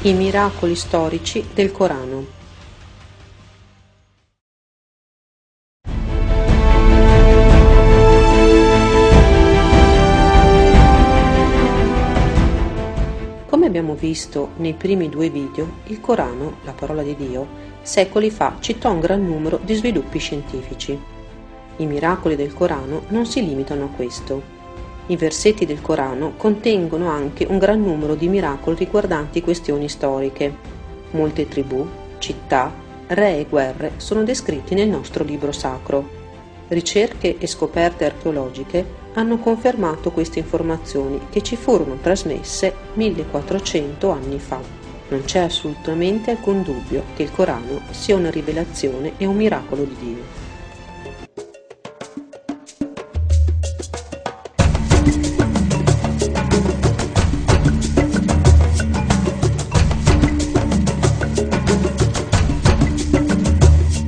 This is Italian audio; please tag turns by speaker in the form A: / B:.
A: I miracoli storici del Corano. Come abbiamo visto nei primi due video, il Corano, la parola di Dio, secoli fa citò un gran numero di sviluppi scientifici. I miracoli del Corano non si limitano a questo. I versetti del Corano contengono anche un gran numero di miracoli riguardanti questioni storiche. Molte tribù, città, re e guerre sono descritti nel nostro libro sacro. Ricerche e scoperte archeologiche hanno confermato queste informazioni che ci furono trasmesse 1400 anni fa. Non c'è assolutamente alcun dubbio che il Corano sia una rivelazione e un miracolo di Dio.